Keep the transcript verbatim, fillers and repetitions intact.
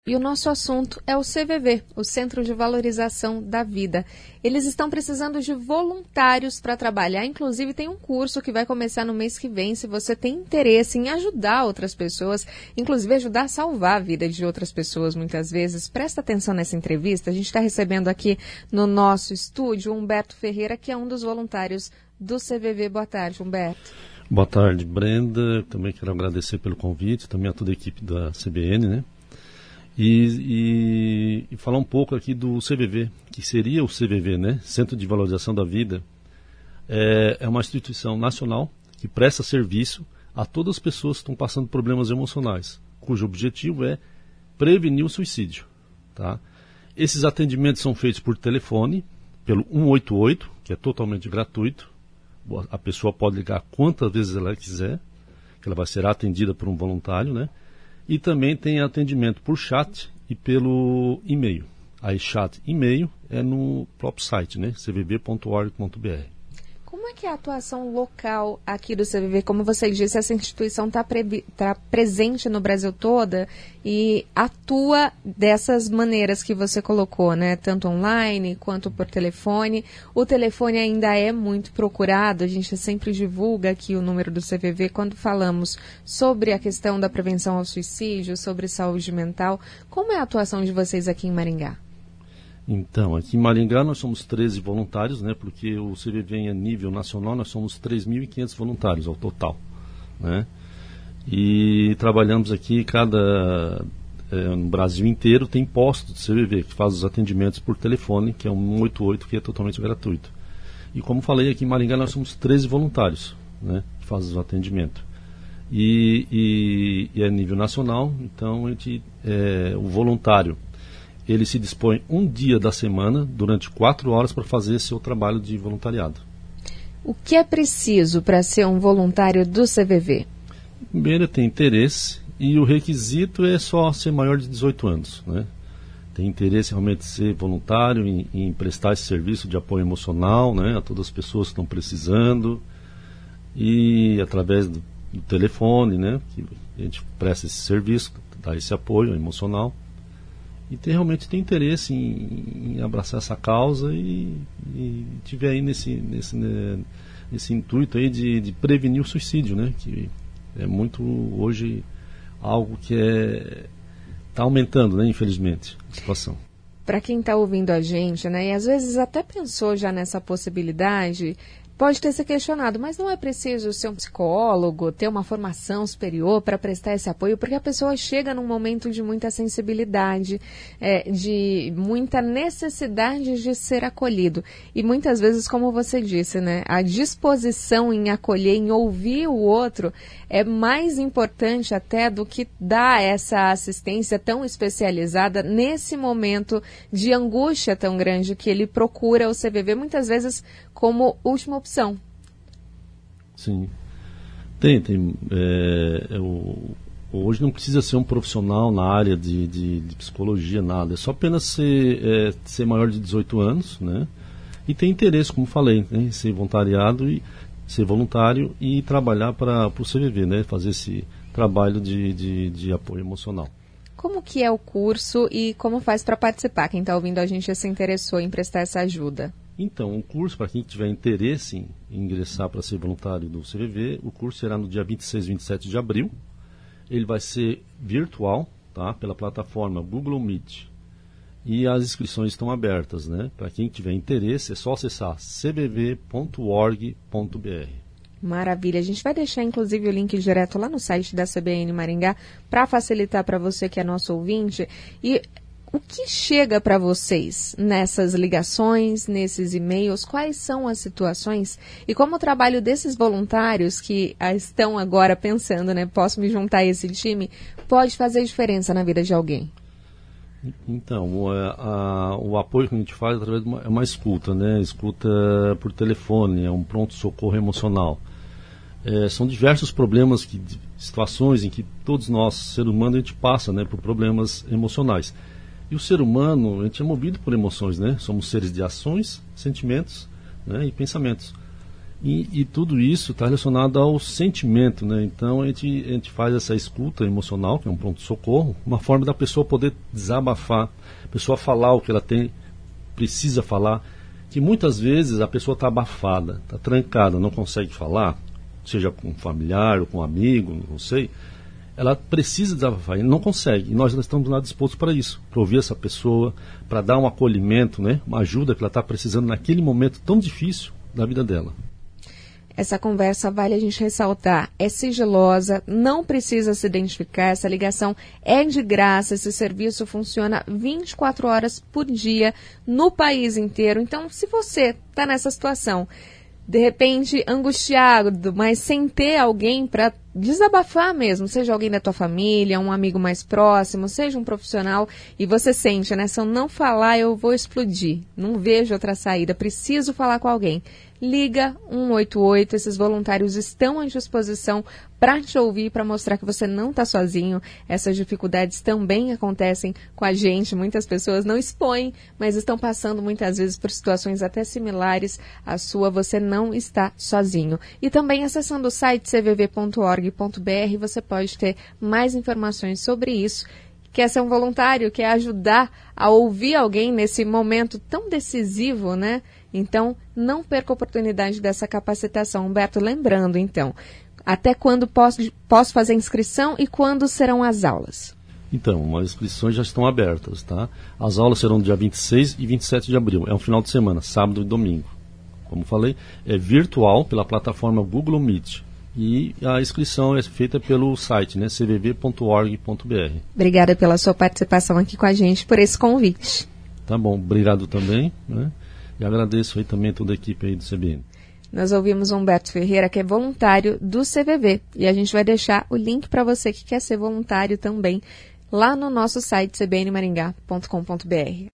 e o nosso assunto é o C V V, o Centro de Valorização da Vida. Eles estão precisando de voluntários para trabalhar, inclusive tem um curso que vai começar no mês que vem, se você tem interesse em ajudar outras pessoas, inclusive ajudar a salvar a vida de outras pessoas muitas vezes. Presta atenção nessa entrevista, a gente está recebendo aqui no nosso estúdio o Humberto Ferreira, que é um dos voluntários do C V V. Boa tarde, Humberto. Boa tarde, Brenda. Também quero agradecer pelo convite, também a toda a equipe da C B N, né? E, e, e falar um pouco aqui do C V V, que seria o C V V, né? Centro de Valorização da Vida. É, é uma instituição nacional que presta serviço a todas as pessoas que estão passando problemas emocionais, cujo objetivo é prevenir o suicídio, tá? Esses atendimentos são feitos por telefone, pelo um oito oito, que é totalmente gratuito. A pessoa pode ligar quantas vezes ela quiser, que ela vai ser atendida por um voluntário, né? E também tem atendimento por chat e pelo e-mail. Aí chat e e-mail é no próprio site, né? c v v ponto org ponto b r. Como é que é a atuação local aqui do C V V? Como você disse, essa instituição está pre- tá presente no Brasil toda e atua dessas maneiras que você colocou, né? Tanto online quanto por telefone. O telefone ainda é muito procurado, a gente sempre divulga aqui o número do C V V quando falamos sobre a questão da prevenção ao suicídio, sobre saúde mental. Como é a atuação de vocês aqui em Maringá? Então, aqui em Maringá nós somos treze voluntários, né? Porque o C V V a nível nacional nós somos três mil e quinhentos voluntários ao total, né? E trabalhamos aqui, cada, é, no Brasil inteiro tem postos do C V V que faz os atendimentos por telefone, que é um um oito oito, que é totalmente gratuito. E como falei, aqui em Maringá nós somos treze voluntários, né? Que fazem o atendimento. E, e, e é nível nacional, então a gente, é, o voluntário ele se dispõe um dia da semana, durante quatro horas, para fazer seu trabalho de voluntariado. O que é preciso para ser um voluntário do C V V? Primeiro, tem interesse, e o requisito é só ser maior de dezoito anos, né? Tem interesse realmente em ser voluntário, em, em prestar esse serviço de apoio emocional, né, a todas as pessoas que estão precisando, e através do, do telefone, né, que a gente presta esse serviço, dá esse apoio emocional. E ter, realmente tem interesse em, em abraçar essa causa e, e tiver aí nesse, nesse, né, nesse intuito aí de, de prevenir o suicídio, né? Que é muito hoje algo que é está aumentando, né? Infelizmente, a situação. Para quem está ouvindo a gente, né? E às vezes até pensou já nessa possibilidade, pode ter se questionado, mas não é preciso ser um psicólogo, ter uma formação superior para prestar esse apoio, porque a pessoa chega num momento de muita sensibilidade, é, de muita necessidade de ser acolhido. E muitas vezes, como você disse, né, a disposição em acolher, em ouvir o outro, é mais importante até do que dar essa assistência tão especializada nesse momento de angústia tão grande que ele procura o C V V, muitas vezes como última opção. Sim. Tem, tem. É, é o, hoje não precisa ser um profissional na área de, de, de psicologia, nada. É só apenas ser, é, ser maior de dezoito anos, né? E ter interesse, como falei, né, em ser voluntariado e ser voluntário e trabalhar para o C V V, né? Fazer esse trabalho de, de, de apoio emocional. Como que é o curso e como faz para participar? Quem está ouvindo a gente se interessou em prestar essa ajuda. Então, o curso, para quem tiver interesse em, em ingressar para ser voluntário do C V V, o curso será no dia vinte e seis e vinte e sete de abril. Ele vai ser virtual, tá? Pela plataforma Google Meet. E as inscrições estão abertas, né? Para quem tiver interesse, é só acessar c v v ponto org ponto b r. Maravilha. A gente vai deixar, inclusive, o link direto lá no site da C B N Maringá para facilitar para você que é nosso ouvinte. E o que chega para vocês nessas ligações, nesses e-mails? Quais são as situações? E como o trabalho desses voluntários que estão agora pensando, né, posso me juntar a esse time, pode fazer diferença na vida de alguém? Então, o, a, o apoio que a gente faz através de uma, é uma escuta, né? Escuta por telefone, é um pronto-socorro emocional. É, são diversos problemas, que, situações em que todos nós, ser humano, a gente passa, né, por problemas emocionais. E o ser humano, a gente é movido por emoções, né? Somos seres de ações, sentimentos, né, e pensamentos. E, e tudo isso está relacionado ao sentimento, né? Então a gente, a gente faz essa escuta emocional, que é um pronto-socorro, uma forma da pessoa poder desabafar, a pessoa falar o que ela tem, precisa falar, que muitas vezes a pessoa está abafada, está trancada, não consegue falar, seja com um familiar ou com um amigo, não sei, ela precisa desabafar e não consegue. E nós estamos lá dispostos para isso, para ouvir essa pessoa, para dar um acolhimento, né? Uma ajuda que ela está precisando naquele momento tão difícil da vida dela. Essa conversa, vale a gente ressaltar, é sigilosa, não precisa se identificar, essa ligação é de graça, esse serviço funciona vinte e quatro horas por dia no país inteiro. Então, se você está nessa situação, de repente angustiado, mas sem ter alguém para desabafar mesmo, seja alguém da tua família, um amigo mais próximo, seja um profissional, e você sente, né, se eu não falar eu vou explodir, não vejo outra saída, preciso falar com alguém. Liga um um oito oito, esses voluntários estão à disposição para te ouvir, para mostrar que você não está sozinho. Essas dificuldades também acontecem com a gente, muitas pessoas não expõem, mas estão passando muitas vezes por situações até similares à sua, você não está sozinho. E também acessando o site c v v ponto org ponto b r você pode ter mais informações sobre isso. Quer ser um voluntário, quer ajudar a ouvir alguém nesse momento tão decisivo, né? Então, não perca a oportunidade dessa capacitação. Humberto, lembrando, então, até quando posso, posso fazer inscrição e quando serão as aulas? Então, as inscrições já estão abertas, tá? As aulas serão dia vinte e seis e vinte e sete de abril. É um final de semana, sábado e domingo. Como falei, é virtual pela plataforma Google Meet. E a inscrição é feita pelo site, né, c v v ponto org ponto b r. Obrigada pela sua participação aqui com a gente, por esse convite. Tá bom, obrigado também, né? E agradeço aí também toda a equipe aí do C B N. Nós ouvimos Humberto Ferreira, que é voluntário do C V V, e a gente vai deixar o link para você que quer ser voluntário também lá no nosso site c b n maringá ponto com ponto b r.